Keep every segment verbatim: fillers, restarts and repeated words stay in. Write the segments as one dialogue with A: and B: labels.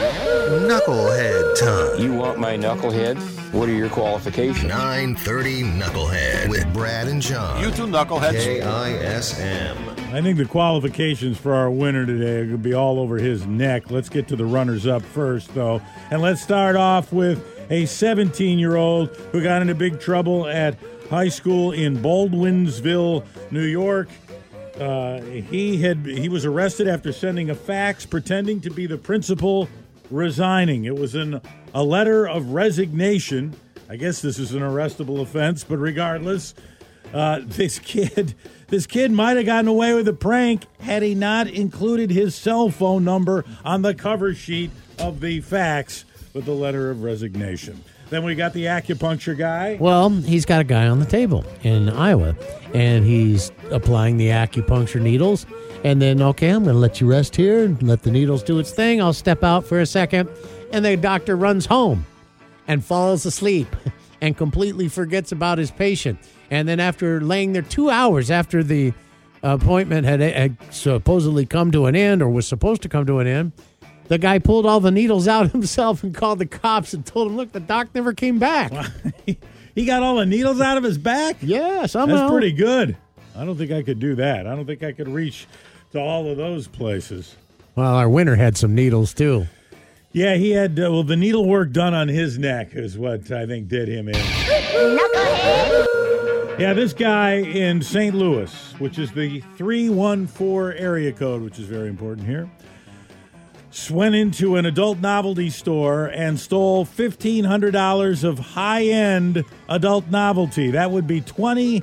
A: Knucklehead time.
B: You want my knucklehead? What are your qualifications?
A: nine thirty Knucklehead with Brad and John.
C: You two knuckleheads.
A: K I S M.
D: I think the qualifications for our winner today are going to be all over his neck. Let's get to the runners-up first, though. And let's start off with a seventeen-year-old who got into big trouble at high school in Baldwinsville, New York. Uh, he had he was arrested after sending a fax pretending to be the principal resigning. It was in a letter of resignation. I guess this is an arrestable offense, but regardless, uh, this kid this kid might have gotten away with a prank had he not included his cell phone number on the cover sheet of the fax with the letter of resignation. Then we got the acupuncture guy.
E: Well, he's got a guy on the table in Iowa, and he's applying the acupuncture needles. And then, okay, I'm going to let you rest here and let the needles do its thing. I'll step out for a second. And the doctor runs home and falls asleep and completely forgets about his patient. And then after laying there two hours after the appointment had, had supposedly come to an end or was supposed to come to an end, the guy pulled all the needles out himself and called the cops and told him, look, the doc never came back.
D: He got all the needles out of his back?
E: Yeah, somehow.
D: That's pretty good. I don't think I could do that. I don't think I could reach to all of those places.
E: Well, our winner had some needles, too.
D: Yeah, he had, uh, well, the needlework done on his neck is what I think did him in. Yeah, this guy in Saint Louis, which is the three one four area code, which is very important here, went into an adult novelty store and stole fifteen hundred dollars of high-end adult novelty. That would be twenty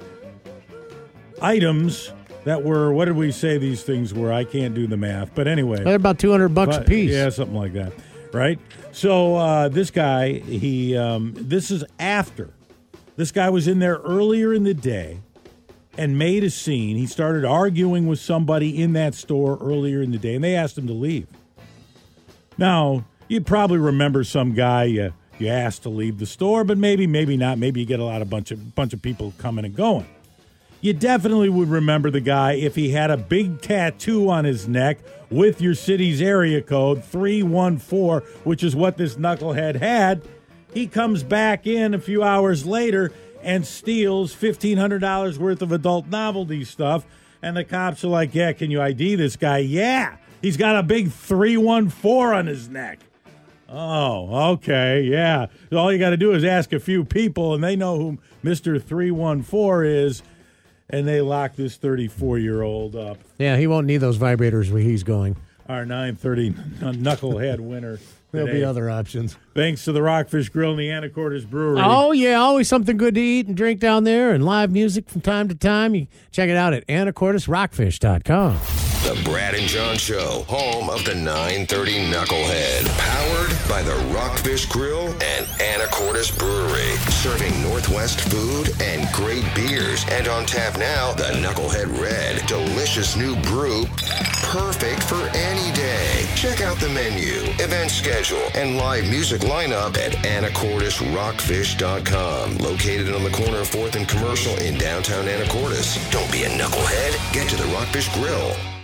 D: items that were, what did we say these things were? I can't do the math. But anyway.
E: They're about two hundred bucks
D: but,
E: a piece.
D: Yeah, something like that. Right? So uh, this guy, he, um, this is after. This guy was in there earlier in the day and made a scene. He started arguing with somebody in that store earlier in the day, and they asked him to leave. Now, you probably remember some guy you, you asked to leave the store, but maybe, maybe not. Maybe you get a lot of bunch of bunch of people coming and going. You definitely would remember the guy if he had a big tattoo on his neck with your city's area code, three one four, which is what this knucklehead had. He comes back in a few hours later and steals fifteen hundred dollars worth of adult novelty stuff, and the cops are like, yeah, can you I D this guy? Yeah. He's got a big three one four on his neck. Oh, okay, yeah. All you got to do is ask a few people, and they know who Mister three one four is, and they lock this thirty-four-year-old up.
E: Yeah, he won't need those vibrators where he's going.
D: Our nine thirty knucklehead winner.
E: There'll
D: today.
E: be other options.
D: Thanks to the Rockfish Grill and the Anacortes Brewery.
E: Oh, yeah, always something good to eat and drink down there, and live music from time to time. You check it out at anacortes rockfish dot com.
A: The Brad and John Show, home of the nine thirty Knucklehead. Powered by the Rockfish Grill and Anacortes Brewery. Serving Northwest food and great beers. And on tap now, the Knucklehead Red. Delicious new brew. Perfect for any day. Check out the menu, event schedule, and live music lineup at anacortes rockfish dot com. Located on the corner of fourth and Commercial in downtown Anacortes. Don't be a knucklehead. Get to the Rockfish Grill.